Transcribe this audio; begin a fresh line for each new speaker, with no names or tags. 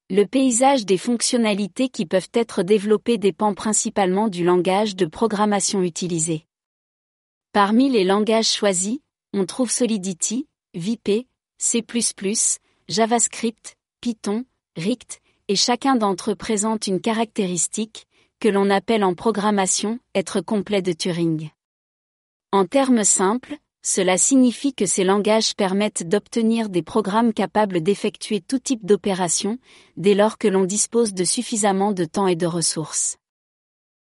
Le paysage des fonctionnalités qui peuvent être développées dépend principalement du langage de programmation utilisé. Parmi les langages choisis, on trouve Solidity, VP, C++, JavaScript, Python, Rict, et chacun d'entre eux présente une caractéristique, que l'on appelle en programmation, être complet de Turing. En termes simples, cela signifie que ces langages permettent d'obtenir des programmes capables d'effectuer tout type d'opération, dès lors que l'on dispose de suffisamment de temps et de ressources.